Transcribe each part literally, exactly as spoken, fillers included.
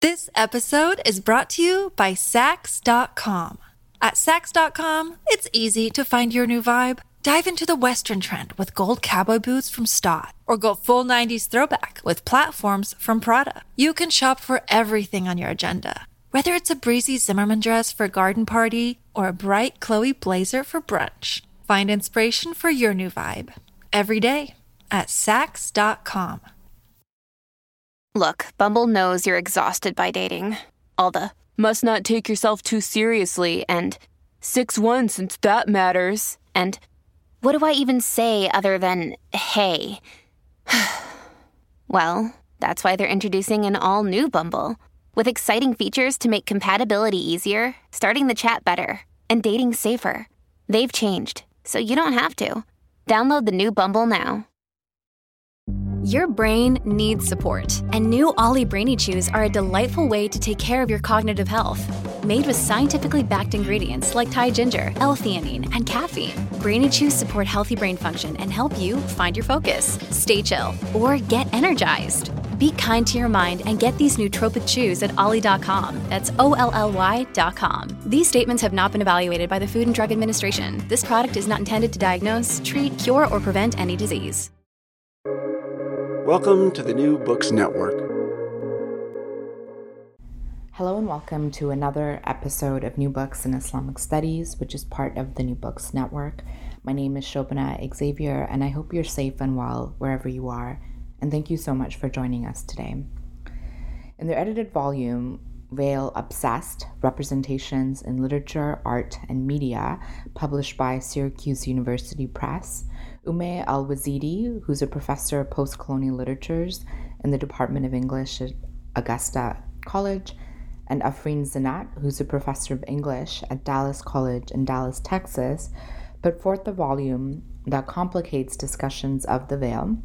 This episode is brought to you by Sax dot com. At Sax dot com, it's easy to find your new vibe. Dive into the Western trend with gold cowboy boots from Stott, or go full nineties throwback with platforms from Prada. You can shop for everything on your agenda, whether it's a breezy Zimmermann dress for a garden party or a bright Chloe blazer for brunch. Find inspiration for your new vibe every day at Sax dot com. Look, Bumble knows you're exhausted by dating. All the must not take yourself too seriously and six one since that matters. And what do I even say other than hey? Well, that's why they're introducing an all-new Bumble with exciting features to make compatibility easier, starting the chat better, and dating safer. They've changed, so you don't have to. Download the new Bumble now. Your brain needs support, and new Ollie Brainy Chews are a delightful way to take care of your cognitive health. Made with scientifically backed ingredients like Thai ginger, L-theanine, and caffeine, Brainy Chews support healthy brain function and help you find your focus, stay chill, or get energized. Be kind to your mind and get these nootropic chews at ollie dot com. That's O L L Y dot com. These statements have not been evaluated by the Food and Drug Administration. This product is not intended to diagnose, treat, cure, or prevent any disease. Welcome to the New Books Network. Hello and welcome to another episode of New Books in Islamic Studies, which is part of the New Books Network. My name is Shobana Xavier, and I hope you're safe and well wherever you are. And thank you so much for joining us today. In their edited volume, Veil Obsessed, Representations in Literature, Art, and Media, published by Syracuse University Press, Umay Al-Wazidi, who's a professor of post-colonial literatures in the Department of English at Augusta College, and Afreen Zinat, who's a professor of English at Dallas College in Dallas, Texas, put forth a volume that complicates discussions of the veil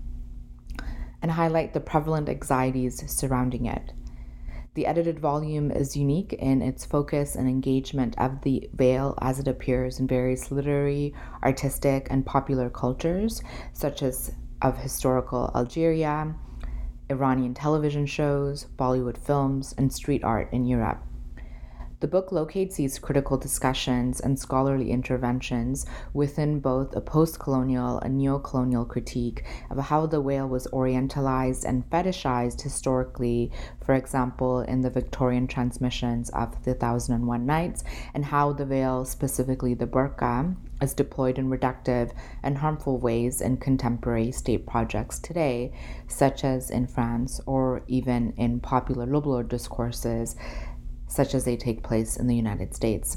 and highlight the prevalent anxieties surrounding it. The edited volume is unique in its focus and engagement of the veil as it appears in various literary, artistic, and popular cultures, such as of historical Algeria, Iranian television shows, Bollywood films, and street art in Europe. The book locates these critical discussions and scholarly interventions within both a post-colonial and neo-colonial critique of how the veil was orientalized and fetishized historically, for example, in the Victorian transmissions of The Thousand and One Nights, and how the veil, specifically the burqa, is deployed in reductive and harmful ways in contemporary state projects today, such as in France or even in popular liberal discourses, such as they take place in the United States.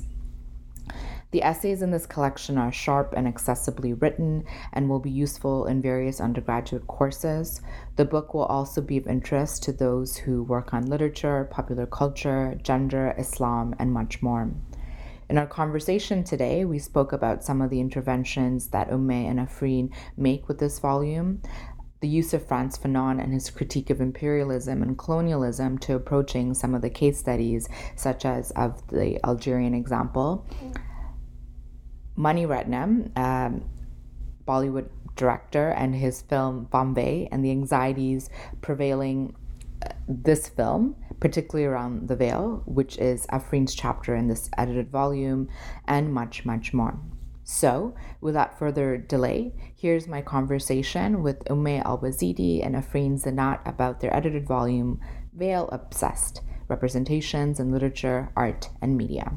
The essays in this collection are sharp and accessibly written and will be useful in various undergraduate courses. The book will also be of interest to those who work on literature, popular culture, gender, Islam, and much more. In our conversation today, we spoke about some of the interventions that Umay and Afreen make with this volume, the use of Frantz Fanon and his critique of imperialism and colonialism to approaching some of the case studies, such as of the Algerian example. Mani Ratnam, um, Bollywood director, and his film Bombay, and the anxieties prevailing uh, this film, particularly around the veil, which is Afreen's chapter in this edited volume, and much, much more. So, without further delay, here's my conversation with Umay Al-Wazidi and Afreen Zinat about their edited volume, Veil Obsessed, Representations in Literature, Art, and Media.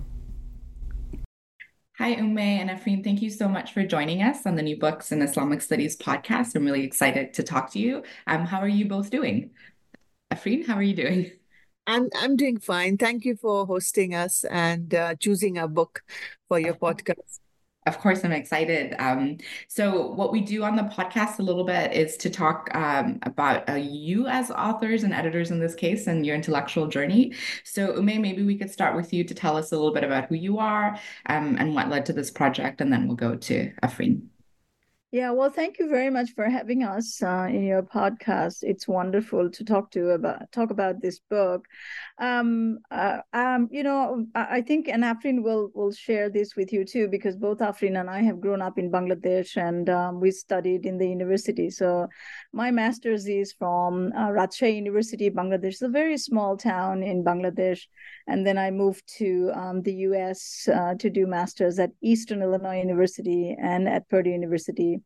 Hi, Umay and Afreen. Thank you so much for joining us on the New Books in Islamic Studies podcast. I'm really excited to talk to you. Um, how are you both doing? Afreen, how are you doing? I'm I'm doing fine. Thank you for hosting us and uh, choosing a book for your podcast. Of course, I'm excited. Um, so what we do on the podcast a little bit is to talk um, about uh, you as authors and editors in this case and your intellectual journey. So Umay, maybe we could start with you to tell us a little bit about who you are um, and what led to this project, and then we'll go to Afreen. Yeah, well, thank you very much for having us uh, in your podcast. It's wonderful to talk to about talk about this book. Um, uh, um, you know, I, I think, and Afrin will will share this with you too, because both Afrin and I have grown up in Bangladesh, and um, we studied in the university. So, my master's is from uh, Rajshahi University, Bangladesh. It's a very small town in Bangladesh, and then I moved to um, the U S uh, to do masters at Eastern Illinois University and at Purdue University.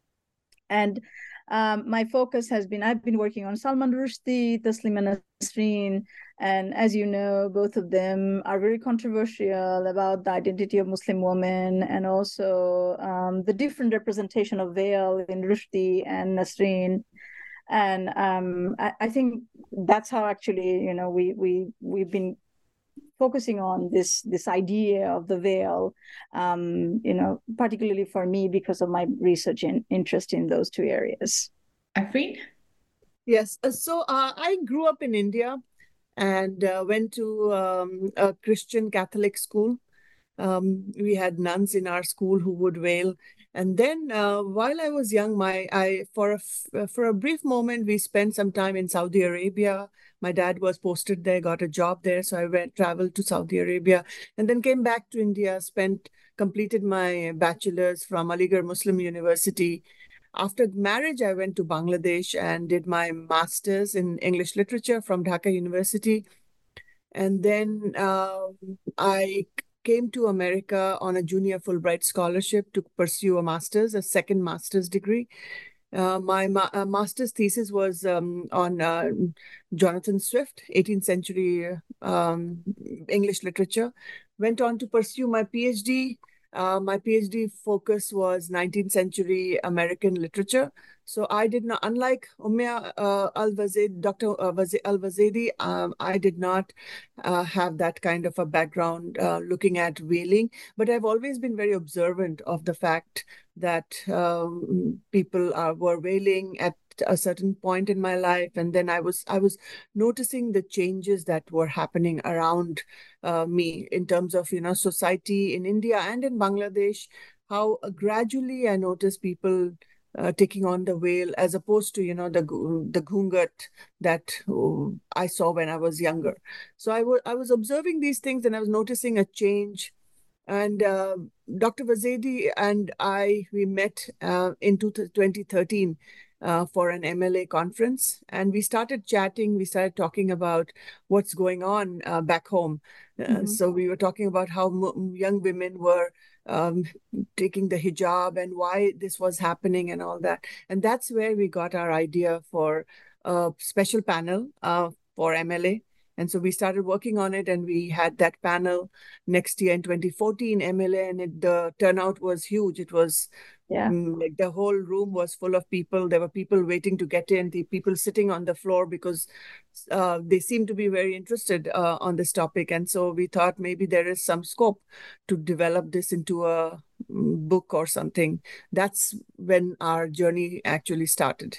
And um, my focus has been, I've been working on Salman Rushdie, Taslima Nasreen, and as you know, both of them are very controversial about the identity of Muslim women, and also um, the different representation of veil in Rushdie and Nasreen. And um, I, I think that's how actually, you know, we we we've been focusing on this this idea of the veil, um, you know, particularly for me because of my research and interest in those two areas. Afrin? Yes. Uh, So uh, I grew up in India and uh, went to um, a Christian Catholic school. Um, we had nuns in our school who would veil. And then uh, while I was young, my I for a f- for a brief moment we spent some time in Saudi Arabia. My dad was posted there, got a job there, so I went traveled to Saudi Arabia, and then came back to India. Spent completed my bachelor's from Aligarh Muslim University. After marriage, I went to Bangladesh and did my master's in English literature from Dhaka University, and then uh, I came to America on a junior Fulbright scholarship to pursue a master's, a second master's degree. Uh, my ma- uh, master's thesis was um, on uh, Jonathan Swift, eighteenth century um, English literature. Went on to pursue my PhD. Uh, my PhD focus was nineteenth century American literature. So I did not, unlike Umia uh, Al-Wazedi, Doctor Al-Wazedi, um, I did not uh, have that kind of a background uh, looking at veiling, but I've always been very observant of the fact that um, people are, were veiling at a certain point in my life, and then I was I was noticing the changes that were happening around uh, me in terms of you know society in India and in Bangladesh. How uh, gradually I noticed people uh, taking on the veil as opposed to you know the the ghungat that uh, I saw when I was younger. So I was I was observing these things and I was noticing a change. And uh, Doctor Wazedi and I, we met uh, in twenty thirteen uh, for an M L A conference. And we started chatting. We started talking about what's going on uh, back home. Uh, mm-hmm. So we were talking about how m- young women were um, taking the hijab and why this was happening and all that. And that's where we got our idea for a special panel uh, for M L A. And so we started working on it, and we had that panel next year in twenty fourteen, M L A, and it, the turnout was huge. It was yeah. um, like the whole room was full of people. There were people waiting to get in, the people sitting on the floor because uh, they seemed to be very interested uh, on this topic. And so we thought maybe there is some scope to develop this into a um, book or something. That's when our journey actually started.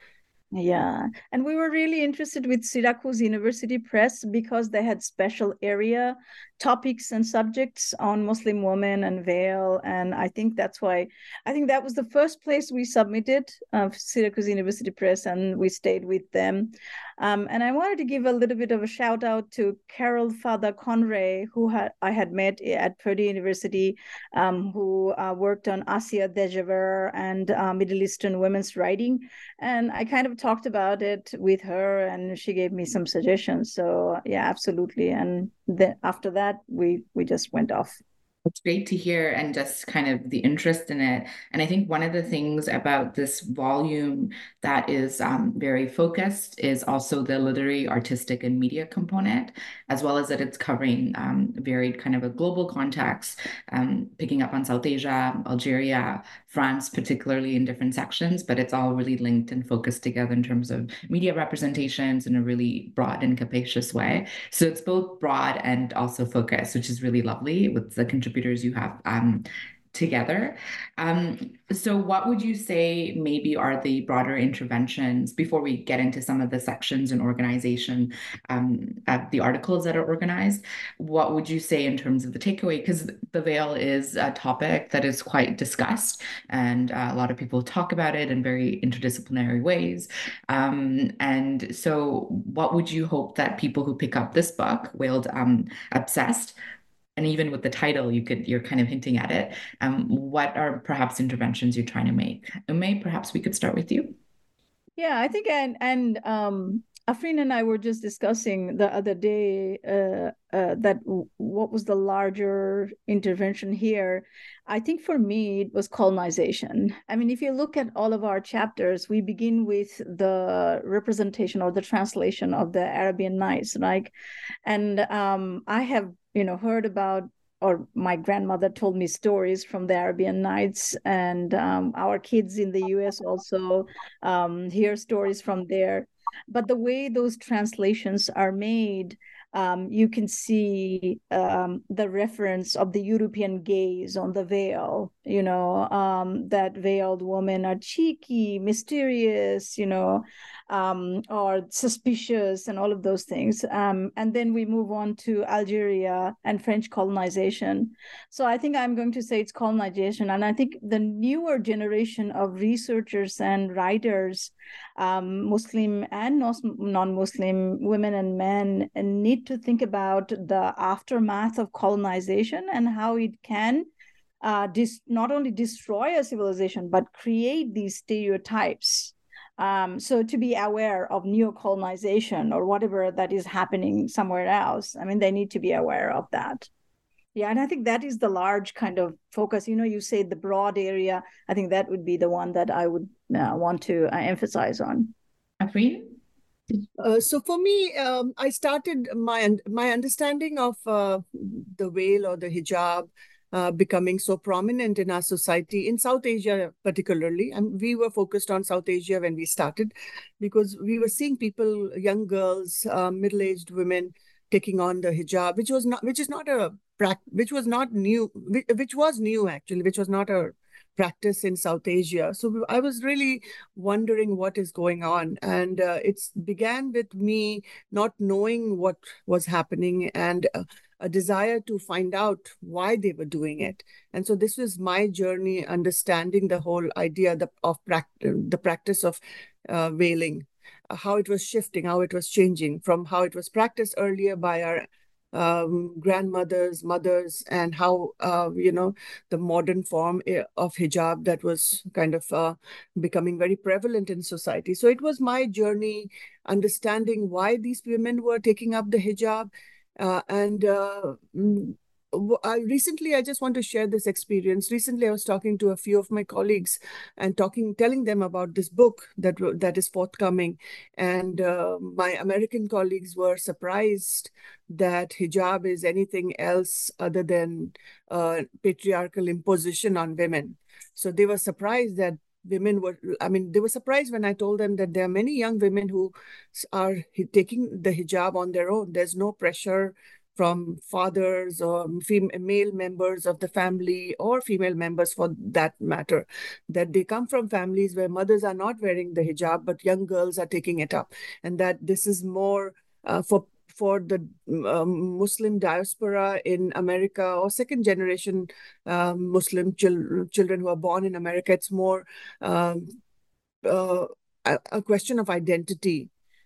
Yeah, and we were really interested with Syracuse University Press because they had special area topics and subjects on Muslim women and veil, and I think that's why I think that was the first place we submitted of uh, Syracuse University Press, and we stayed with them. Um, and I wanted to give a little bit of a shout out to Carol Father Conray, who had, I had met at Purdue University, um, who uh, worked on Assia Dejaver and uh, Middle Eastern women's writing, and I kind of talked about it with her, and she gave me some suggestions. So yeah, absolutely. And then after that, we we just went off. It's great to hear, and just kind of the interest in it. And I think one of the things about this volume that is um, very focused is also the literary, artistic, and media component, as well as that it's covering um, varied kind of a global context, um, picking up on South Asia, Algeria, France, particularly in different sections, but it's all really linked and focused together in terms of media representations in a really broad and capacious way. So it's both broad and also focused, which is really lovely with the contributors you have um, together. Um, so what would you say maybe are the broader interventions before we get into some of the sections and organization, um, uh, the articles that are organized? What would you say in terms of the takeaway? Because the veil is a topic that is quite discussed, and uh, a lot of people talk about it in very interdisciplinary ways. Um, and so what would you hope that people who pick up this book, Veiled um, Obsessed, and even with the title, you could, you're kind of hinting at it. Um, what are perhaps interventions you're trying to make? Ume, perhaps we could start with you. Yeah, I think, and and um, Afreen and I were just discussing the other day uh, uh, that w- what was the larger intervention here. I think for me, it was colonization. I mean, if you look at all of our chapters, we begin with the representation or the translation of the Arabian Nights, right? And um, I have, you know, heard about, or my grandmother told me stories from the Arabian Nights, and um, our kids in the U S also um, hear stories from there. But the way those translations are made, um, you can see um, the reference of the European gaze on the veil, you know, um, that veiled women are cheeky, mysterious, you know, um, or suspicious, and all of those things. Um, and then we move on to Algeria and French colonization. So I think I'm going to say it's colonization. And I think the newer generation of researchers and writers, um, Muslim and non-Muslim, women and men, need to think about the aftermath of colonization and how it can uh, dis- not only destroy a civilization, but create these stereotypes. Um, so to be aware of neocolonization or whatever that is happening somewhere else, I mean, they need to be aware of that. Yeah, and I think that is the large kind of focus. You know, you say the broad area. I think that would be the one that I would uh, want to uh, emphasize on. Afreen? Uh, so for me, um, I started my my understanding of uh, the veil or the hijab uh, becoming so prominent in our society, in South Asia particularly. And we were focused on South Asia when we started, because we were seeing people, young girls, uh, middle-aged women, taking on the hijab, which was not, which is not a which was not new, which, which was new actually, which was not a practice in South Asia. So I was really wondering what is going on. And uh, it began with me not knowing what was happening and uh, a desire to find out why they were doing it. And so this was my journey, understanding the whole idea of the practice of uh, veiling, how it was shifting, how it was changing from how it was practiced earlier by our um, grandmothers, mothers, and how, uh, you know, the modern form of hijab that was kind of uh, becoming very prevalent in society. So it was my journey understanding why these women were taking up the hijab. Uh, and uh, I recently, I just want to share this experience. Recently, I was talking to a few of my colleagues and talking, telling them about this book that that is forthcoming. And uh, my American colleagues were surprised that hijab is anything else other than uh, patriarchal imposition on women. So they were surprised that women were, I mean, they were surprised when I told them that there are many young women who are taking the hijab on their own. There's no pressure from fathers or female, male members of the family, or female members for that matter, that they come from families where mothers are not wearing the hijab, but young girls are taking it up. And that this is more uh, for for the um, Muslim diaspora in America, or second generation um, Muslim chil- children who are born in America. It's more um, uh, a, a question of identity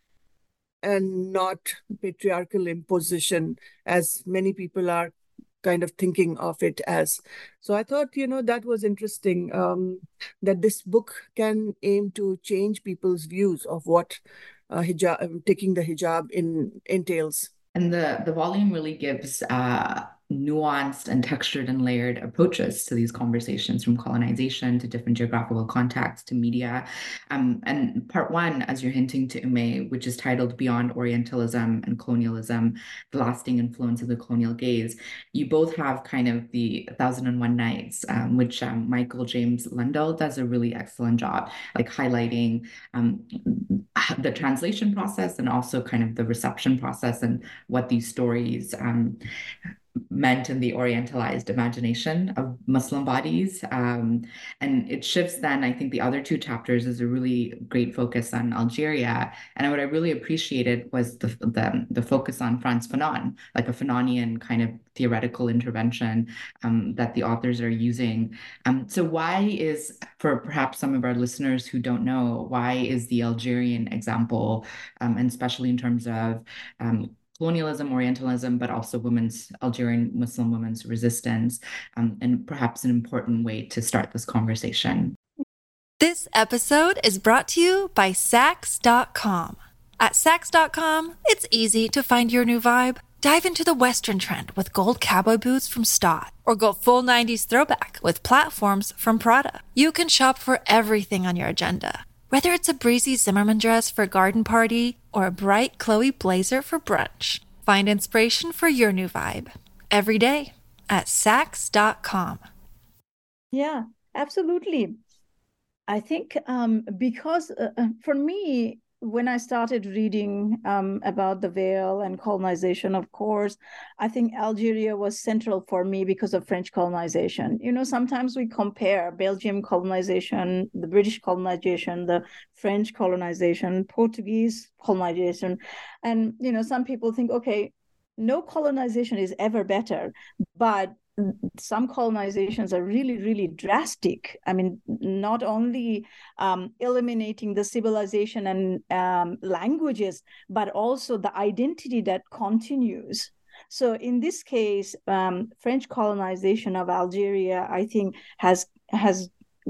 and not patriarchal imposition, as many people are kind of thinking of it as. So I thought, you know, that was interesting, um, that this book can aim to change people's views of what uh, hijab, taking the hijab in entails. And the, the volume really gives uh, nuanced and textured and layered approaches to these conversations, from colonization to different geographical contexts to media. Um, and part one, as you're hinting to Ume, which is titled Beyond Orientalism and Colonialism, the Lasting Influence of the Colonial Gaze, you both have kind of the Thousand and One Nights, um, which um, Michael James Lundell does a really excellent job, like highlighting um, the translation process and also kind of the reception process and what these stories um, meant in the Orientalized imagination of Muslim bodies. Um, and it shifts then, I think the other two chapters is a really great focus on Algeria. And what I really appreciated was the, the, the focus on Frantz Fanon, like a Fanonian kind of theoretical intervention um, that the authors are using. Um, so why is, for perhaps some of our listeners who don't know, why is the Algerian example, um, and especially in terms of um, colonialism, Orientalism, but also women's, Algerian Muslim women's resistance, um, and perhaps an important way to start this conversation. This episode is brought to you by Saks dot com. At Saks dot com, it's easy to find your new vibe. Dive into the Western trend with gold cowboy boots from Stott, or go full nineties throwback with platforms from Prada. You can shop for everything on your agenda, whether it's a breezy Zimmermann dress for a garden party or a bright Chloe blazer for brunch. Find inspiration for your new vibe every day at Saks dot com. Yeah, absolutely. I think um, because uh, for me, when I started reading um, about the Veil and colonization, of course, I think Algeria was central for me because of French colonization. You know, sometimes we compare Belgium colonization, the British colonization, the French colonization, Portuguese colonization. And, you know, some people think, okay, no colonization is ever better, but some colonizations are really, really drastic. I mean, not only um, eliminating the civilization and um, languages, but also the identity that continues. So in this case, um, French colonization of Algeria, I think, has has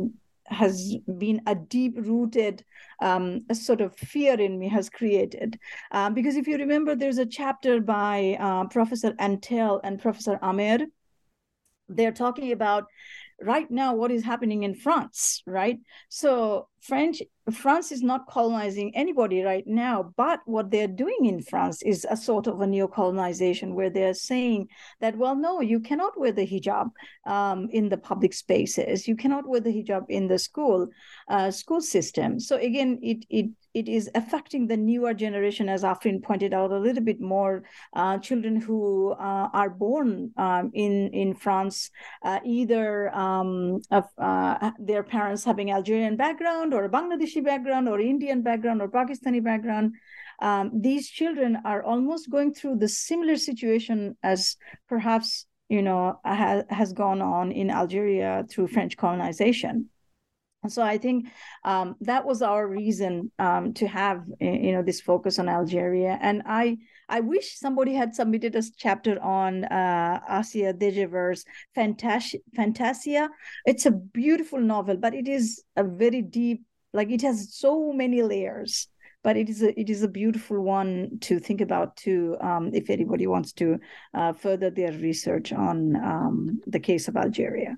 has been a deep-rooted um, a sort of fear in me has created. Um, because if you remember, there's a chapter by uh, Professor Antel and Professor Amer. They're talking about right now what is happening in France, right? So French, France is not colonizing anybody right now, but what they're doing in France is a sort of a neo-colonization where they're saying that, well, no, you cannot wear the hijab um, in the public spaces. You cannot wear the hijab in the school uh, school system. So again, it it it is affecting the newer generation, as Afrin pointed out, a little bit more. Uh, children who uh, are born um, in in France, uh, either um, of uh, their parents having Algerian background or a Bangladeshi background or Indian background or Pakistani background. Um, these children are almost going through the similar situation as perhaps, you know, ha- has gone on in Algeria through French colonization. So I think um, that was our reason um, to have, you know, this focus on Algeria. And I I wish somebody had submitted a chapter on uh, Assia Dejever's Fantas- Fantasia. It's a beautiful novel, but it is a very deep, like it has so many layers. But it is a it is a beautiful one to think about too, um, if anybody wants to uh, further their research on um, the case of Algeria.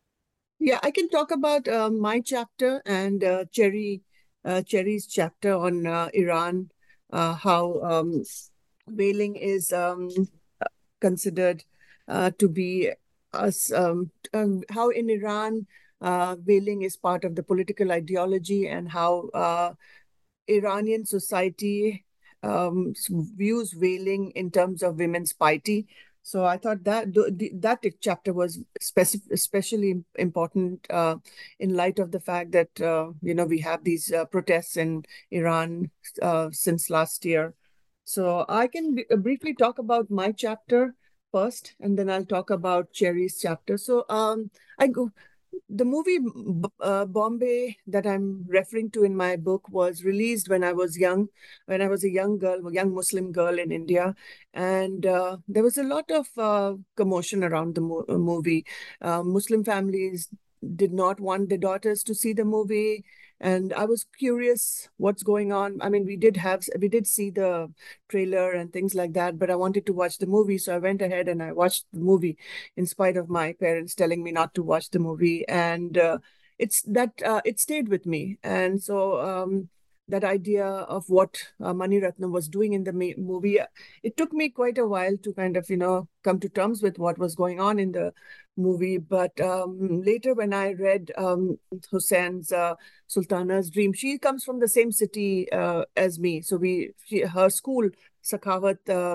Yeah, I can talk about uh, my chapter and uh, Cherry, uh, Cherry's chapter on uh, Iran, uh, how um, whaling is um, considered uh, to be us, um, um, how in Iran uh, whaling is part of the political ideology, and how uh, Iranian society um, views whaling in terms of women's piety. So I thought that that chapter was specific, especially important uh, in light of the fact that, uh, you know, we have these uh, protests in Iran uh, since last year. So I can b- briefly talk about my chapter first, and then I'll talk about Cherry's chapter. So um, I go. The movie uh, Bombay that I'm referring to in my book was released when I was young, when I was a young girl, a young Muslim girl in India. And uh, there was a lot of uh, commotion around the mo- movie. Uh, Muslim families did not want their daughters to see the movie. And I was curious what's going on. I mean, we did have, we did see the trailer and things like that, but I wanted to watch the movie. So I went ahead and I watched the movie in spite of my parents telling me not to watch the movie. And uh, it's that, uh, it stayed with me. And so um, that idea of what uh, Mani Ratnam was doing in the ma- movie, it took me quite a while to kind of, you know, come to terms with what was going on in the movie. But um, later when I read um, Hussein's uh, Sultana's Dream, she comes from the same city uh, as me. So we, she, her school, Sakhawat, um,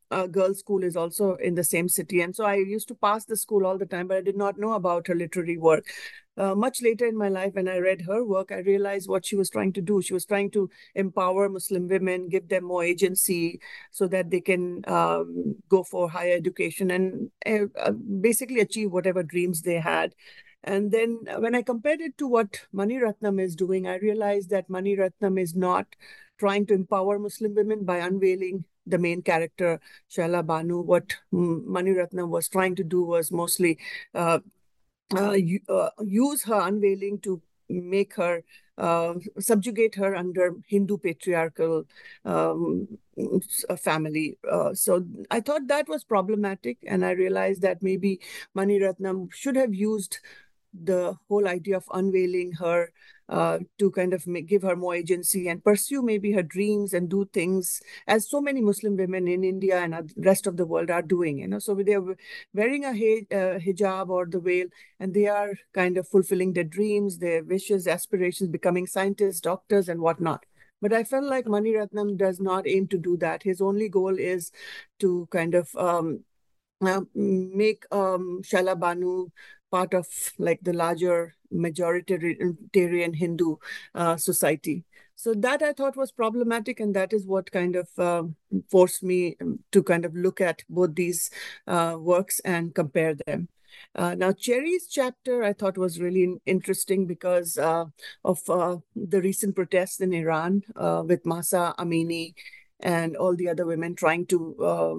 uh, girls' school is also in the same city. And so I used to pass the school all the time, but I did not know about her literary work. Uh, much later in my life, when I read her work, I realized what she was trying to do. She was trying to empower Muslim women, give them more agency so that they can um, go for higher education and uh, basically achieve whatever dreams they had. And then when I compared it to what Mani Ratnam is doing, I realized that Mani Ratnam is not trying to empower Muslim women by unveiling the main character, Shaila Banu. What Mani Ratnam was trying to do was mostly uh, uh, uh, use her unveiling to make her, uh, subjugate her under Hindu patriarchal um, family. Uh, so I thought that was problematic. And I realized that maybe Mani Ratnam should have used the whole idea of unveiling her uh, to kind of make, give her more agency and pursue maybe her dreams and do things as so many Muslim women in India and the rest of the world are doing, you know. So they're wearing a uh, hijab or the veil, and they are kind of fulfilling their dreams, their wishes, aspirations, becoming scientists, doctors, and whatnot. But I felt like Mani Ratnam does not aim to do that. His only goal is to kind of um, uh, make um, Shaila Banu part of like the larger majoritarian Hindu uh, society. So that I thought was problematic, and that is what kind of uh, forced me to kind of look at both these uh, works and compare them. Uh, now, Cherry's chapter I thought was really interesting because uh, of uh, the recent protests in Iran uh, with Mahsa Amini and all the other women trying to uh,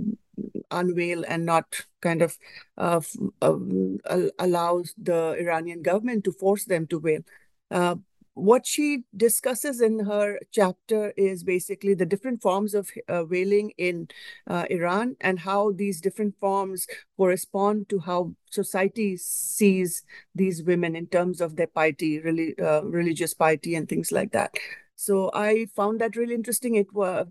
unveil and not kind of uh, um, allow the Iranian government to force them to veil. Uh, what she discusses in her chapter is basically the different forms of uh, veiling in uh, Iran and how these different forms correspond to how society sees these women in terms of their piety, really, uh, religious piety and things like that. So I found that really interesting. It was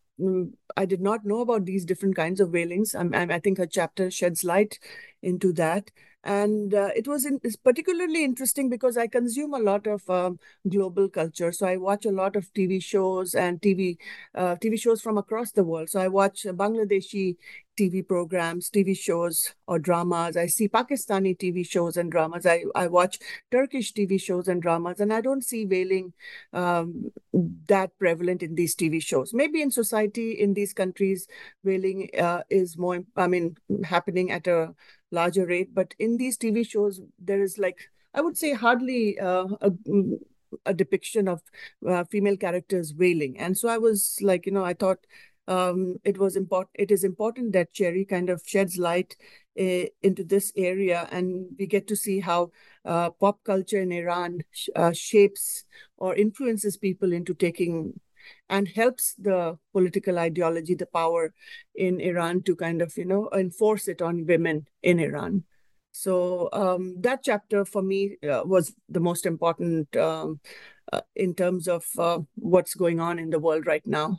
I did not know about these different kinds of veilings. I, I think her chapter sheds light into that. And uh, it was in, it's particularly interesting because I consume a lot of um, global culture. So I watch a lot of T V shows and T V uh, T V shows from across the world. So I watch Bangladeshi T V programs, T V shows or dramas. I see Pakistani T V shows and dramas. I, I watch Turkish T V shows and dramas. And I don't see veiling um, that prevalent in these T V shows. Maybe in society in these countries, veiling uh, is more, I mean, happening at a larger rate, but in these T V shows there is like I would say hardly uh, a, a depiction of uh, female characters veiling. And so I was like, you know, I thought um, it was important it is important that Cherry kind of sheds light uh, into this area, and we get to see how uh, pop culture in Iran sh- uh, shapes or influences people into taking and helps the political ideology, the power in Iran to kind of, you know, enforce it on women in Iran. So um, that chapter for me uh, was the most important um, uh, in terms of uh, what's going on in the world right now.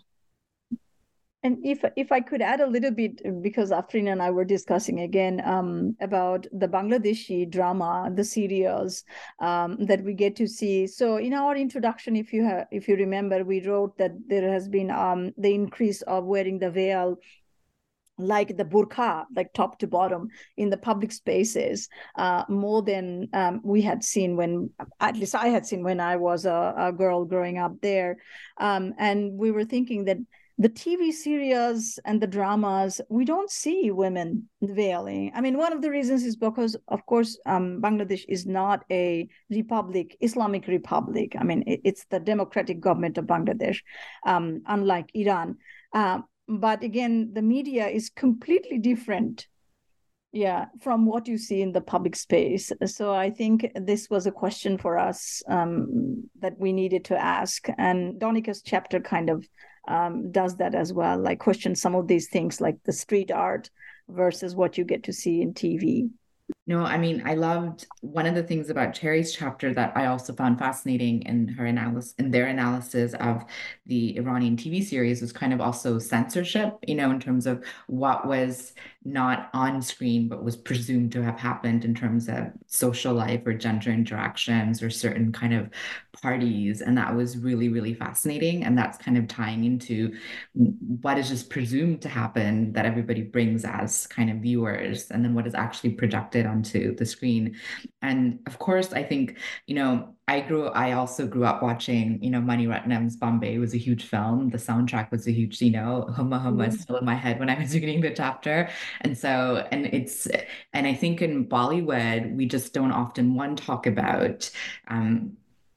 And if if I could add a little bit, because Afrin and I were discussing again um, about the Bangladeshi drama, the serials um, that we get to see. So in our introduction, if you have, if you remember, we wrote that there has been um, the increase of wearing the veil, like the burqa, like top to bottom in the public spaces, uh, more than um, we had seen when, at least I had seen when I was a, a girl growing up there. Um, and we were thinking that the T V serials and the dramas, we don't see women veiling. I mean, one of the reasons is because, of course, um, Bangladesh is not a republic, Islamic republic. I mean, it, it's the democratic government of Bangladesh, um, unlike Iran. Uh, but again, the media is completely different, yeah, from what you see in the public space. So I think this was a question for us um, that we needed to ask. And Donika's chapter kind of um, does that as well, like question some of these things like the street art versus what you get to see in T V. No, I mean, I loved one of the things about Cherry's chapter that I also found fascinating in her analysis, in their analysis of the Iranian T V series was kind of also censorship, you know, in terms of what was not on screen, but was presumed to have happened in terms of social life or gender interactions or certain kind of parties. And that was really, really fascinating. And that's kind of tying into what is just presumed to happen that everybody brings as kind of viewers, and then what is actually projected onto the screen. And of course, I think, you know, I grew, I also grew up watching, you know, Mani Ratnam's Bombay was a huge film. The soundtrack was a huge, you know, Huma Huma is still in my head when I was reading the chapter. And so, and it's, and I think in Bollywood, we just don't often, one, talk about, um,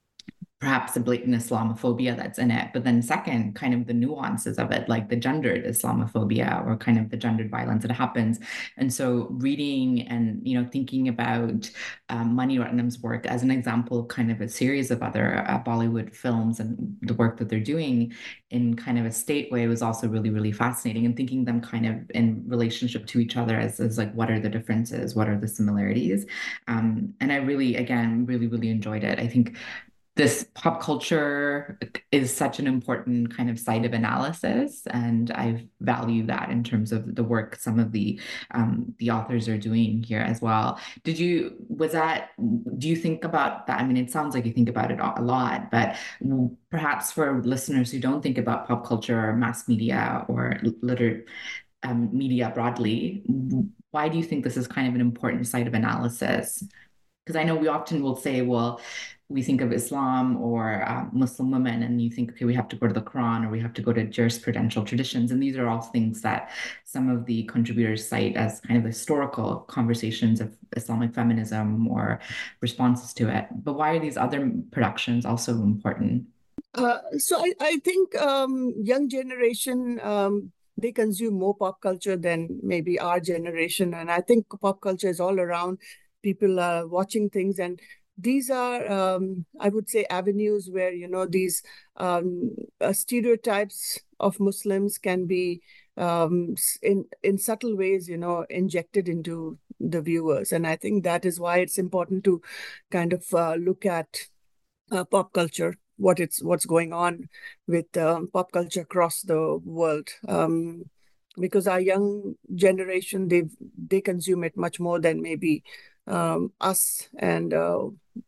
perhaps the blatant Islamophobia that's in it, but then second, kind of the nuances of it, like the gendered Islamophobia or kind of the gendered violence that happens. And so reading and, you know, thinking about um, Mani Ratnam's work as an example of kind of a series of other uh, Bollywood films and the work that they're doing in kind of a state way was also really, really fascinating, and thinking them kind of in relationship to each other as, as like, what are the differences? What are the similarities? Um, and I really, again, really, really enjoyed it. I think this pop culture is such an important kind of site of analysis, and I value that in terms of the work some of the um, the authors are doing here as well. Did you was that? Do you think about that? I mean, it sounds like you think about it a lot, but perhaps for listeners who don't think about pop culture or mass media or liter um, media broadly, why do you think this is kind of an important site of analysis? Because I know we often will say, well, we think of Islam or uh, Muslim women, and you think, okay, we have to go to the Quran or we have to go to jurisprudential traditions. And these are all things that some of the contributors cite as kind of historical conversations of Islamic feminism or responses to it. But why are these other productions also important? Uh, so I, I think um, young generation, um, they consume more pop culture than maybe our generation. And I think pop culture is all around. People are watching things, and these are, um, I would say, avenues where, you know, these um, uh, stereotypes of Muslims can be um, in, in subtle ways, you know, injected into the viewers. And I think that is why it's important to kind of uh, look at uh, pop culture, what it's what's going on with um, pop culture across the world. Um, because our young generation, they they consume it much more than maybe um, us and uh,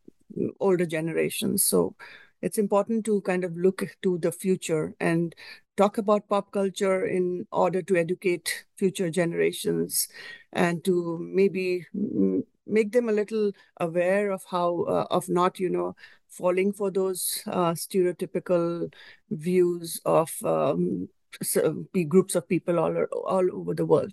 older generations. So it's important to kind of look to the future and talk about pop culture in order to educate future generations and to maybe make them a little aware of how, uh, of not, you know, falling for those uh, stereotypical views of um, groups of people all, all over the world.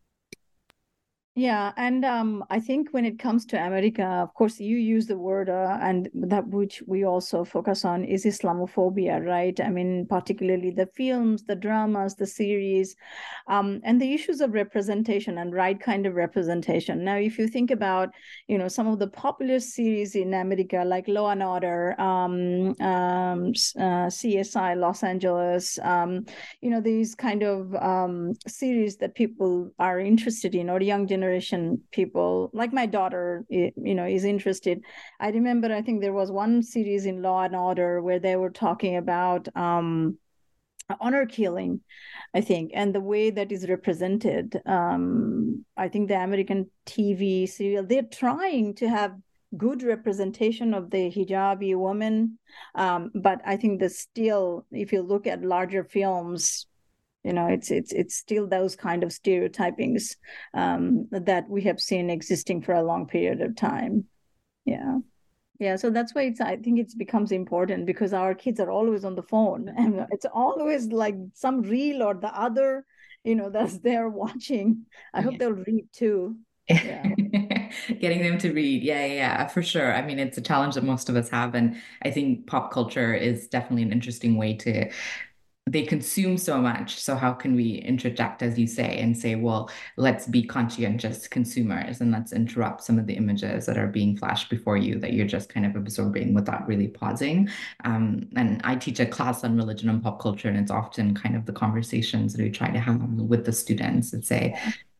Yeah, and um, I think when it comes to America, of course, you use the word, uh, and that which we also focus on is Islamophobia, right? I mean, particularly the films, the dramas, the series, um, and the issues of representation and right kind of representation. Now, if you think about, you know, some of the popular series in America, like Law and Order, um, um, uh, C S I Los Angeles, um, you know, these kind of um, series that people are interested in, or young generation generation people, like my daughter, you know, is interested. I remember, I think there was one series in Law and Order where they were talking about um, honor killing, I think, and the way that is represented. Um, I think the American T V serial, they're trying to have good representation of the hijabi woman, um, but I think that still, if you look at larger films, you know, it's it's it's still those kind of stereotypings um, that we have seen existing for a long period of time. Yeah, yeah. So that's why it's. I think it becomes important because our kids are always on the phone, and it's always like some reel or the other, you know, that's they're watching. I hope they'll read too. Yeah. Getting them to read. Yeah, yeah, yeah, for sure. I mean, it's a challenge that most of us have. And I think pop culture is definitely an interesting way to, they consume so much. So how can we interject, as you say, and say, well, let's be conscientious consumers and let's interrupt some of the images that are being flashed before you that you're just kind of absorbing without really pausing. Um, and I teach a class on religion and pop culture, and it's often kind of the conversations that we try to have with the students and say,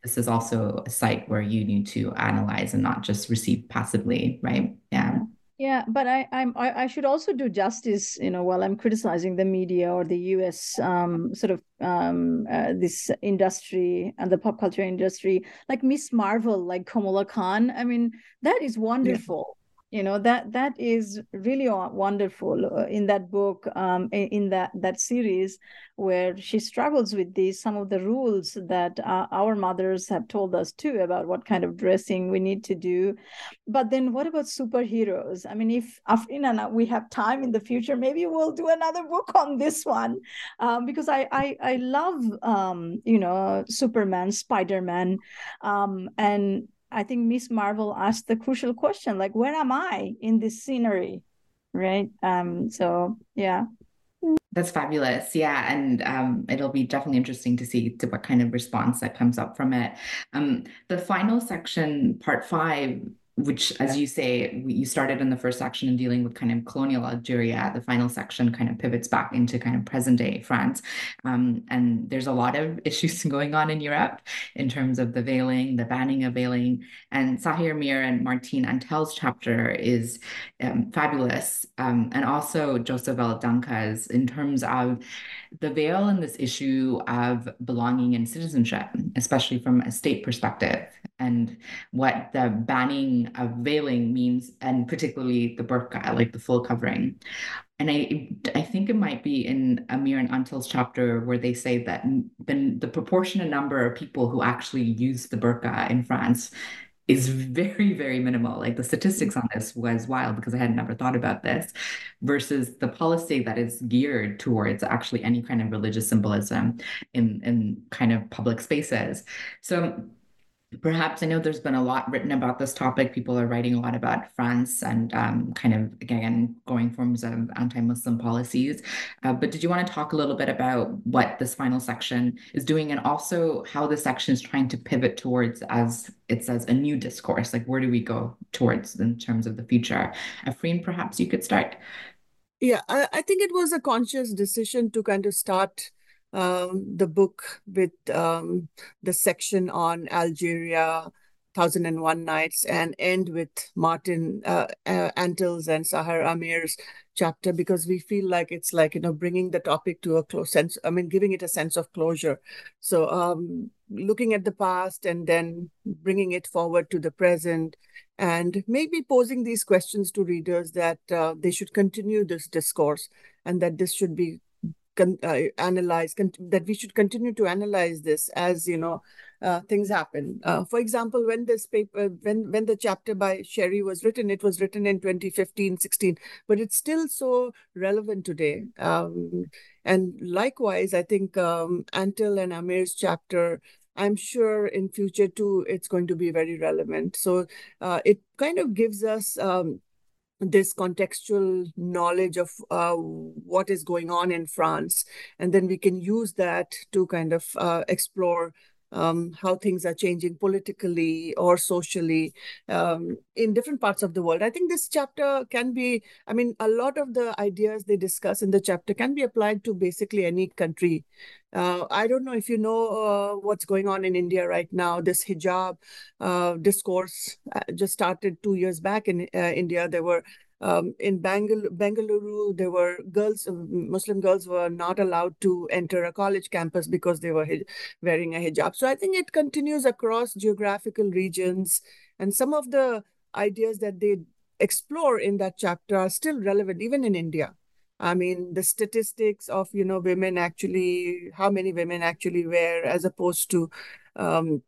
this is also a site where you need to analyze and not just receive passively, right? Yeah. Yeah, but I, I'm I, I should also do justice, you know, while I'm criticizing the media or the U S um, sort of um, uh, this industry and the pop culture industry, like Miss Marvel, like Kamala Khan. I mean, that is wonderful. You know, that that is really wonderful uh, in that book, um, in, in that that series, where she struggles with these some of the rules that uh, our mothers have told us too about what kind of dressing we need to do. But then what about superheroes? I mean, if Afrin and we have time in the future, maybe we'll do another book on this one, um, because I I, I love um, you know, Superman, Spider-Man, um, and I think Miss Marvel asked the crucial question, like, where am I in this scenery, right? Um, so yeah. That's fabulous. Yeah. And um, it'll be definitely interesting to see to what kind of response that comes up from it. Um, the final section, part five, which, as you say, you started in the first section in dealing with kind of colonial Algeria. The final section kind of pivots back into kind of present day France. Um, and there's a lot of issues going on in Europe in terms of the veiling, the banning of veiling. And Sahir Mir and Martine Antel's chapter is um, fabulous. Um, and also Joseph Eldanka's in terms of the veil in this issue of belonging and citizenship, especially from a state perspective, and what the banning of veiling means, and particularly the burqa, like the full covering. And I, I think it might be in Amir and Antel's chapter where they say that the, the proportionate number of people who actually use the burqa in France is very, very minimal. Like the statistics on this was wild because I had never thought about this, versus the policy that is geared towards actually any kind of religious symbolism in, in kind of public spaces. So perhaps, I know there's been a lot written about this topic. People are writing a lot about France and um, kind of, again, going forms of anti-Muslim policies. Uh, but did you want to talk a little bit about what this final section is doing, and also how this section is trying to pivot towards, as it says, a new discourse? Like, where do we go towards in terms of the future? Afreen, perhaps you could start. Yeah, I, I think it was a conscious decision to kind of start um, the book with um, the section on Algeria, Thousand and One Nights, and end with Martin uh, uh, Antel's and Sahar Amir's chapter, because we feel like it's like, you know, bringing the topic to a close sense, I mean, giving it a sense of closure. So um, looking at the past and then bringing it forward to the present, and maybe posing these questions to readers that uh, they should continue this discourse, and that this should be Con, uh, analyze con, that we should continue to analyze this as, you know, uh, things happen. Uh, for example, when this paper, when when the chapter by Sherry was written, it was written in twenty fifteen, sixteen, but it's still so relevant today. Um, and likewise, I think um, Antel and Amir's chapter, I'm sure in future too, it's going to be very relevant. So uh, it kind of gives us um, this contextual knowledge of uh, what is going on in France. And then we can use that to kind of uh, explore um, how things are changing politically or socially um, in different parts of the world. I think this chapter can be, I mean, a lot of the ideas they discuss in the chapter can be applied to basically any country. Uh, I don't know if you know uh, what's going on in India right now. This hijab uh, discourse uh, just started two years back in uh, India. There were um, in Bangal Bengaluru, there were girls, Muslim girls were not allowed to enter a college campus because they were wearing a hijab. So I think it continues across geographical regions, and some of the ideas that they explore in that chapter are still relevant, even in India. I mean, the statistics of, you know, women actually, how many women actually wear, as opposed to um,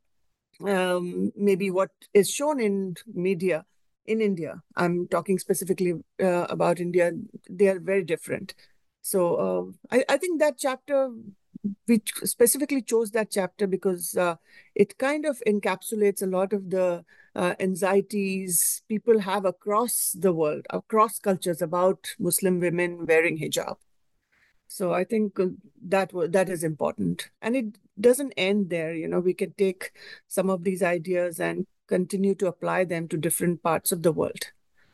um, maybe what is shown in media in India. I'm talking specifically uh, about India. They are very different. So uh, I, I think that chapter, we specifically chose that chapter because uh, it kind of encapsulates a lot of the uh, anxieties people have across the world, across cultures, about Muslim women wearing hijab. So I think that that is important. And it doesn't end there. You know, we can take some of these ideas and continue to apply them to different parts of the world.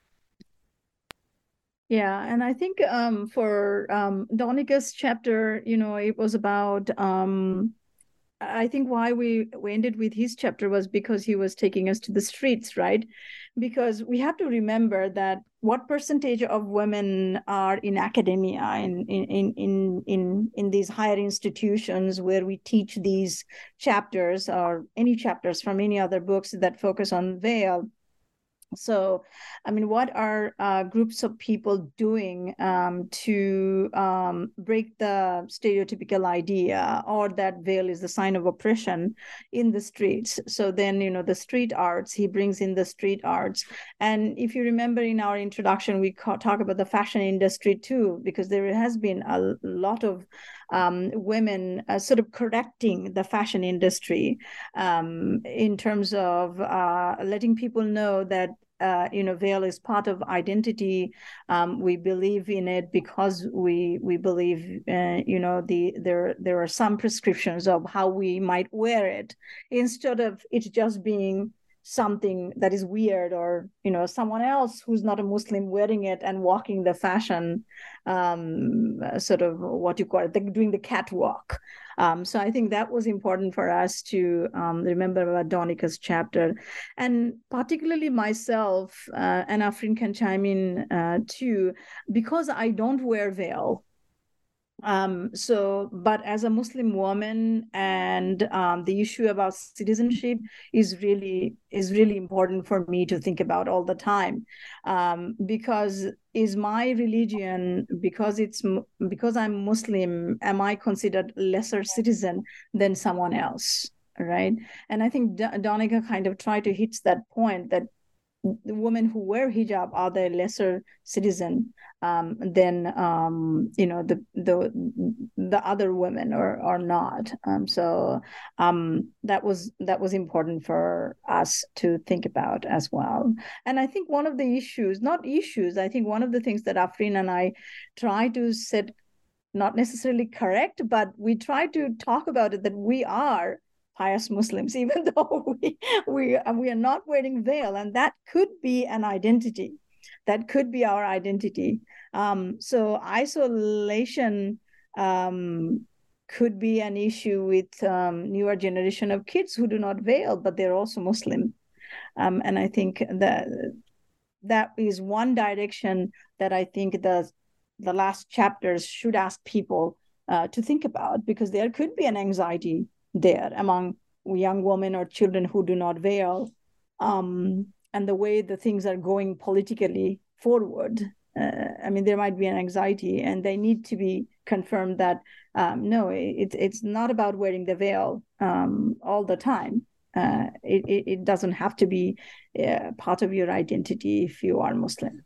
Yeah, and I think um, for um, Donika's chapter, you know, it was about um, I think why we, we ended with his chapter was because he was taking us to the streets, right? Because we have to remember that what percentage of women are in academia, in in in in in these higher institutions where we teach these chapters or any chapters from any other books that focus on veil. So, I mean, what are uh, groups of people doing um, to um, break the stereotypical idea or that veil is the sign of oppression in the streets? So then, you know, the street arts, he brings in the street arts. And if you remember in our introduction, we talk about the fashion industry too, because there has been a lot of um, women uh, sort of correcting the fashion industry um, in terms of uh, letting people know that Uh, you know, veil is part of identity. Um, we believe in it because we we believe, uh, you know, the there there are some prescriptions of how we might wear it, instead of it just being something that is weird, or you know, someone else who's not a Muslim wearing it and walking the fashion, um, sort of what you call it, the, doing the catwalk. Um, so I think that was important for us to um, remember about Donika's chapter. And particularly myself, uh, and Afrin can chime in uh, too, because I don't wear veil. Um, so, but as a Muslim woman, and um, the issue about citizenship is really is really important for me to think about all the time, um, because is my religion, because it's because I'm Muslim, am I considered lesser citizen than someone else, right? And I think Donika kind of tried to hit that point, that the women who wear hijab are the lesser citizen um, than um, you know the the the other women, or or not. Um, so um, that was that was important for us to think about as well. And I think one of the issues, not issues, I think one of the things that Afrin and I try to set, not necessarily correct, but we try to talk about it, that we are pious Muslims, even though we we we are not wearing veil, and that could be an identity, that could be our identity. Um, so isolation um, could be an issue with um, newer generation of kids who do not veil, but they're also Muslim, um, and I think that that is one direction that I think the the last chapters should ask people uh, to think about, because there could be an anxiety there among young women or children who do not veil, um, and the way the things are going politically forward. Uh, I mean, there might be an anxiety, and they need to be confirmed that um, no, it, it's not about wearing the veil um, all the time. Uh, it, it doesn't have to be uh, part of your identity if you are Muslim.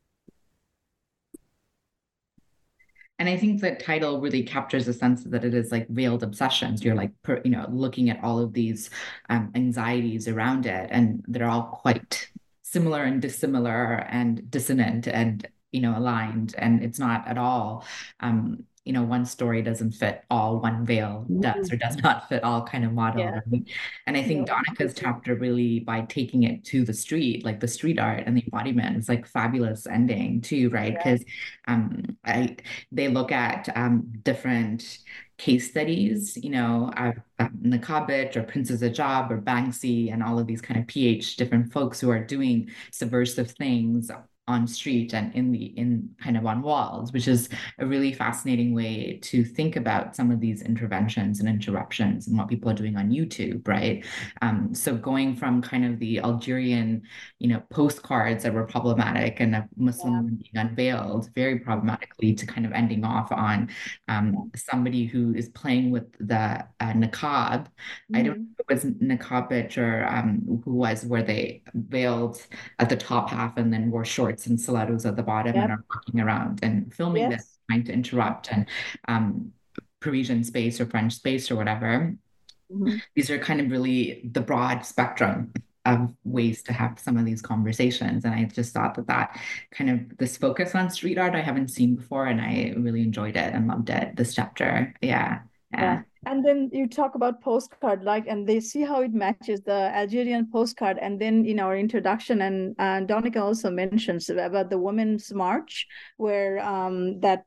And I think that title really captures the sense that it is like veiled obsessions. You're like, per, you know, looking at all of these um, anxieties around it, and they're all quite similar and dissimilar and dissonant and, you know, aligned. And it's not at all, um, you know, one story doesn't fit all, one veil does or does not fit all kind of model. Yeah. Right? And I think yeah. Donika's chapter really, by taking it to the street, like the street art and the embodiment, is like fabulous ending too, right? Because yeah. um, I they look at um, different case studies, you know, uh, Nakabich or Princess Hijab or Banksy and all of these kind of P H different folks who are doing subversive things on street and in the in kind of on walls, which is a really fascinating way to think about some of these interventions and interruptions and what people are doing on YouTube, right? Um, so going from kind of the Algerian, you know, postcards that were problematic and a Muslim yeah. woman being unveiled very problematically, to kind of ending off on um, somebody who is playing with the uh, niqab. Mm-hmm. I don't know if it was Nakabich or um, who was, where they veiled at the top half and then wore shorts and stilettos at the bottom, yep. and are walking around and filming yes. this, trying to interrupt and um, Parisian space or French space or whatever. Mm-hmm. These are kind of really the broad spectrum of ways to have some of these conversations. And I just thought that that kind of, this focus on street art I haven't seen before, and I really enjoyed it and loved it, this chapter. Yeah. Yeah. yeah. And then you talk about postcard, like, and they see how it matches the Algerian postcard. And then in our introduction, and uh, Donika also mentions about the Women's March, where um, that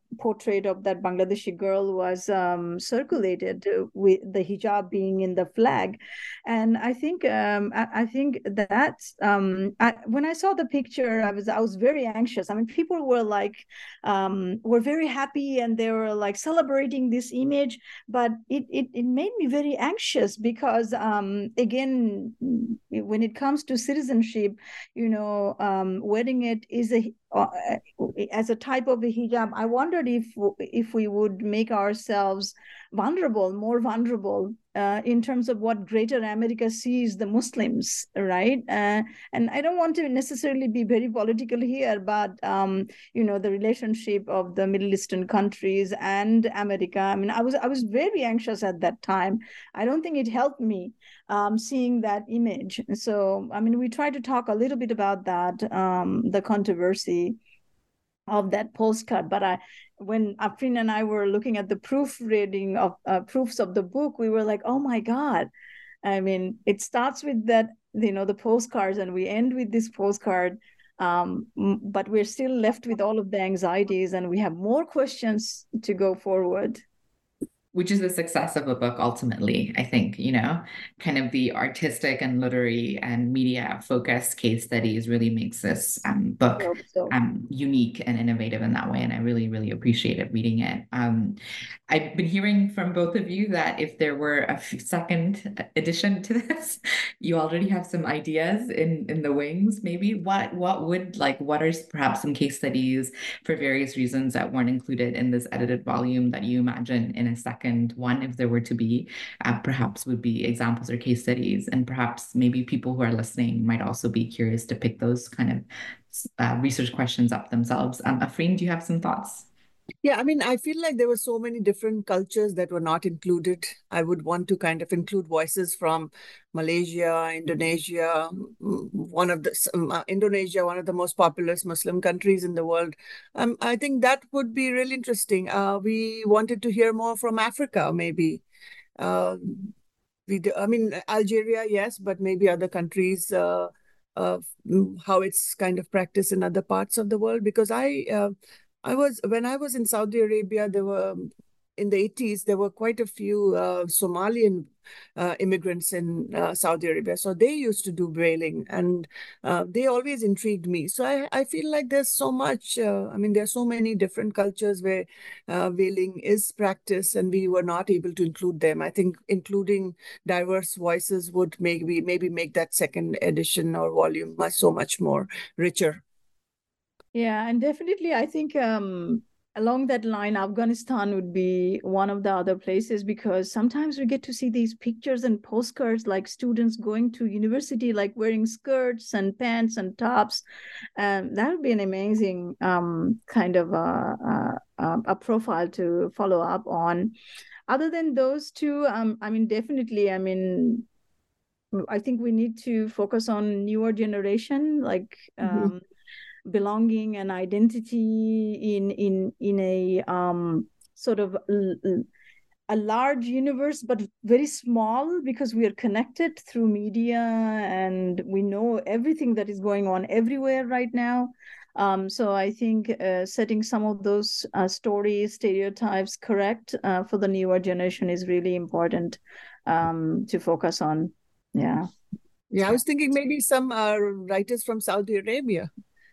portrait of that Bangladeshi girl was um, circulated with the hijab being in the flag. And I think um, I, I think that um, I, when I saw the picture, I was I was very anxious. I mean, people were like um, were very happy and they were like celebrating this image, but it it, it made me very anxious because um, again, when it comes to citizenship, you know, um, wearing it is a uh, as a type of a hijab. I wondered if if we would make ourselves vulnerable, more vulnerable uh, in terms of what Greater America sees the Muslims, right? Uh, and I don't want to necessarily be very political here, but um, you know, the relationship of the Middle Eastern countries and America. I mean, I was I was very anxious at that time. I don't think it helped me um, seeing that image. So, I mean, we try to talk a little bit about that, um, the controversy of that postcard. But I, when Afrin and I were looking at the proofreading of uh, proofs of the book, we were like, oh my God. I mean, it starts with that, you know, the postcards, and we end with this postcard. Um, but we're still left with all of the anxieties, and we have more questions to go forward. Which is the success of a book ultimately, I think, you know, kind of the artistic and literary and media focused case studies really makes this um, book so. um, unique and innovative in that way. And I really, really appreciated reading it. Um, I've been hearing from both of you that if there were a second edition to this, you already have some ideas in, in the wings, maybe. What, what would, like, what are perhaps some case studies for various reasons that weren't included in this edited volume that you imagine in a second one, if there were to be, uh, perhaps would be examples or case studies, and perhaps maybe people who are listening might also be curious to pick those kind of uh, research questions up themselves. Um, Afrin, do you have some thoughts? Yeah, I mean, I feel like there were so many different cultures that were not included. I would want to kind of include voices from Malaysia, Indonesia, one of the uh, Indonesia, one of the most populous Muslim countries in the world. Um, I think that would be really interesting. Uh, we wanted to hear more from Africa, maybe. Uh, we, do, I mean, Algeria, yes, but maybe other countries. Uh, uh, how it's kind of practiced in other parts of the world. Because I. Uh, I was when I was in Saudi Arabia, there were in the eighties, there were quite a few uh, Somalian uh, immigrants in uh, Saudi Arabia. So they used to do whaling, and uh, they always intrigued me. So I, I feel like there's so much, uh, I mean, there's so many different cultures where uh, whaling is practiced, and we were not able to include them. I think including diverse voices would maybe, maybe make that second edition or volume much, so much more richer. Yeah, and definitely, I think um, along that line, Afghanistan would be one of the other places, because sometimes we get to see these pictures and postcards, like students going to university, like wearing skirts and pants and tops. And that would be an amazing um, kind of a, a, a profile to follow up on. Other than those two, um, I mean, definitely, I mean, I think we need to focus on newer generation, like Mm-hmm. um, belonging and identity in in in a um, sort of a large universe, but very small, because we are connected through media and we know everything that is going on everywhere right now. Um, so I think uh, setting some of those uh, stories, stereotypes correct uh, for the newer generation is really important um, to focus on. Yeah. Yeah, I was thinking maybe some uh, writers from Saudi Arabia.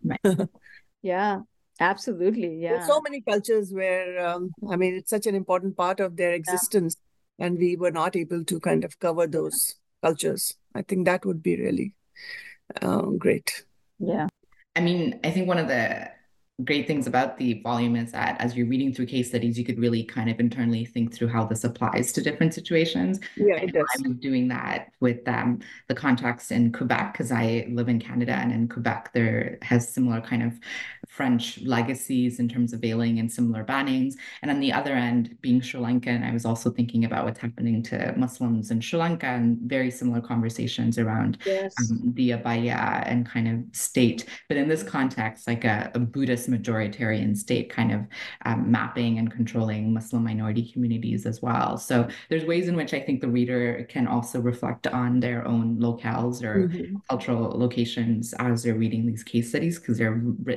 Yeah, absolutely. Yeah. There's so many cultures where, um, I mean, it's such an important part of their existence, yeah. And we were not able to kind of cover those cultures. I think that would be really um, great. Yeah. I mean, I think one of the great things about the volume is that as you're reading through case studies, you could really kind of internally think through how this applies to different situations. Yeah, I it know does. I was doing that with um, the context in Quebec, because I live in Canada, and in Quebec there has similar kind of French legacies in terms of veiling and similar bannings. And on the other end, being Sri Lankan, I was also thinking about what's happening to Muslims in Sri Lanka, and very similar conversations around yes. um, the abaya and kind of state. But in this context, like a, a Buddhist majoritarian state kind of um, mapping and controlling Muslim minority communities as well. So there's ways in which I think the reader can also reflect on their own locales or mm-hmm. cultural locations as they're reading these case studies, because they're written in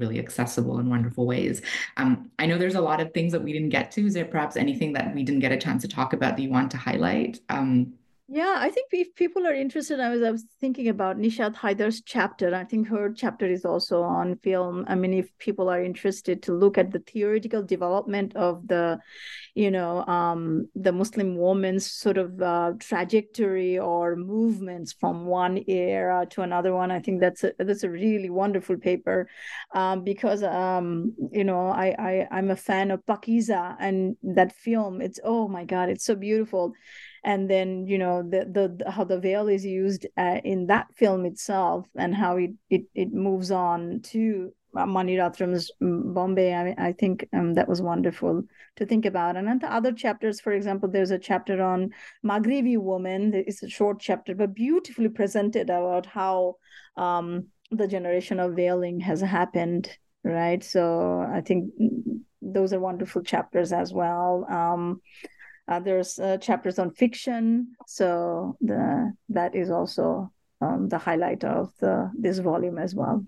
really accessible and wonderful ways. Um, I know there's a lot of things that we didn't get to. Is there perhaps anything that we didn't get a chance to talk about that you want to highlight? Um, Yeah, I think if people are interested, I was I was thinking about Nishat Haidar's chapter. I think her chapter is also on film. I mean, if people are interested to look at the theoretical development of the, you know, um, the Muslim woman's sort of uh, trajectory or movements from one era to another one, I think that's a that's a really wonderful paper, um, because um, you know, I I I'm a fan of Pakiza, and that film. It's, oh my God, it's so beautiful. And then, you know, the the how the veil is used uh, in that film itself, and how it it, it moves on to Mani Ratnam's Bombay. I mean, I think um, that was wonderful to think about. And then the other chapters, for example, there's a chapter on Maghrebi woman. It's a short chapter, but beautifully presented about how um, the generation of veiling has happened, right? So I think those are wonderful chapters as well. Um, Uh, there's uh, chapters on fiction, so the that is also um, the highlight of the this volume as well.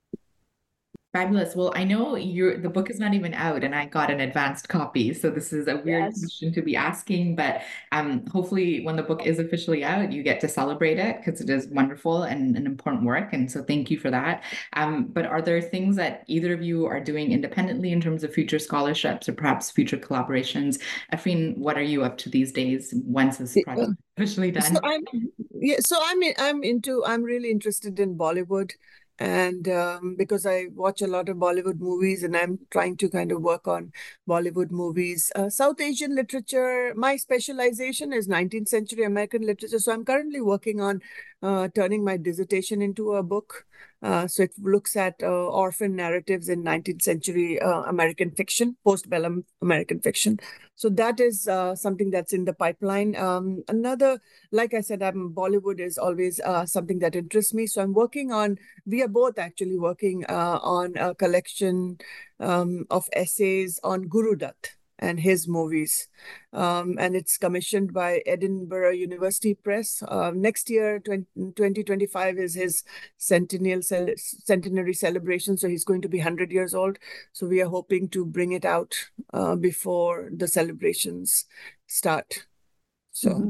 Fabulous. Well, I know you're, the book is not even out, and I got an advanced copy, so this is a weird Yes. question to be asking, but um, hopefully when the book is officially out, you get to celebrate it, because it is wonderful and an important work, and so thank you for that. Um, but are there things that either of you are doing independently in terms of future scholarships or perhaps future collaborations? Afreen, what are you up to these days once this project is officially done? So I'm, yeah, so I'm I'm into I'm really interested in Bollywood. And um, because I watch a lot of Bollywood movies, and I'm trying to kind of work on Bollywood movies. Uh, South Asian literature, my specialization is nineteenth century American literature. So I'm currently working on uh, turning my dissertation into a book. Uh, so it looks at uh, orphan narratives in nineteenth century uh, American fiction, postbellum American fiction. So that is uh, something that's in the pipeline. Um, another, like I said, I'm, Bollywood is always uh, something that interests me. So I'm working on, we are both actually working uh, on a collection um, of essays on Guru Dutt and his movies. Um, and it's commissioned by Edinburgh University Press. Uh, next year, twenty twenty-five, is his centennial cel- centenary celebration. So he's going to be one hundred years old. So we are hoping to bring it out uh, before the celebrations start. So. Mm-hmm.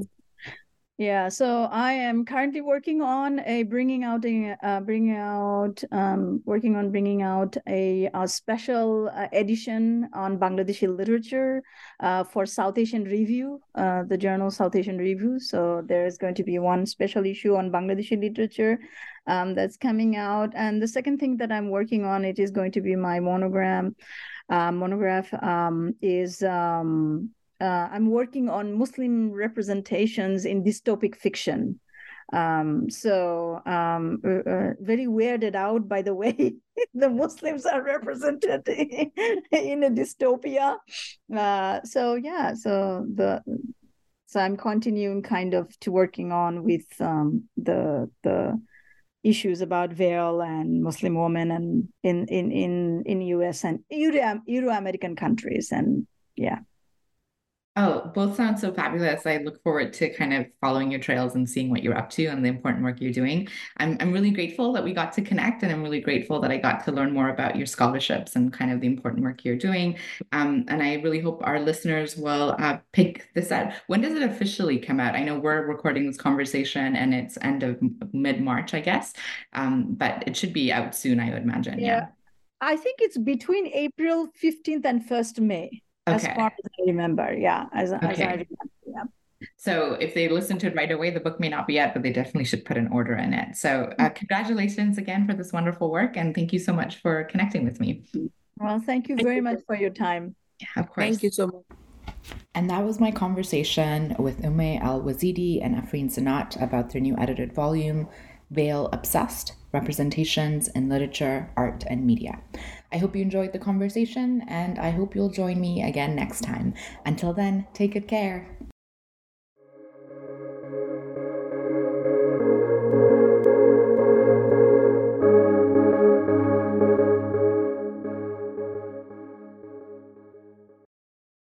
Yeah, so I am currently working on a bringing out a uh, bringing out um, working on bringing out a, a special uh, edition on Bangladeshi literature uh, for South Asian Review, uh, the journal South Asian Review. So there is going to be one special issue on Bangladeshi literature um, that's coming out. And the second thing that I'm working on, it is going to be my monogram. Uh, monograph um, is. Um, Uh, I'm working on Muslim representations in dystopic fiction. Um, so um, uh, very weirded out by the way the Muslims are represented in a dystopia. Uh, so yeah, so the so I'm continuing kind of to working on with um, the the issues about veil and Muslim women and in in in in U S and Euro Euro American countries, and yeah. Oh, both sound so fabulous. I look forward to kind of following your trails and seeing what you're up to and the important work you're doing. I'm I'm really grateful that we got to connect, and I'm really grateful that I got to learn more about your scholarships and kind of the important work you're doing. Um, and I really hope our listeners will uh, pick this out. When does it officially come out? I know we're recording this conversation and it's end of mid-March, I guess, um, but it should be out soon, I would imagine. Yeah. Yeah, I think it's between April fifteenth and first of May. Okay. As far as I remember, yeah. As, okay. as I remember, yeah. So if they listen to it right away, the book may not be out, but they definitely should put an order in it. So uh, congratulations again for this wonderful work, and thank you so much for connecting with me. Well, thank you very much for your time. Yeah, of course. Thank you so much. And that was my conversation with Ume Al-Wazidi and Afreen Sanat about their new edited volume, Veil Obsessed, Representations in Literature, Art, and Media. I hope you enjoyed the conversation, and I hope you'll join me again next time. Until then, take good care.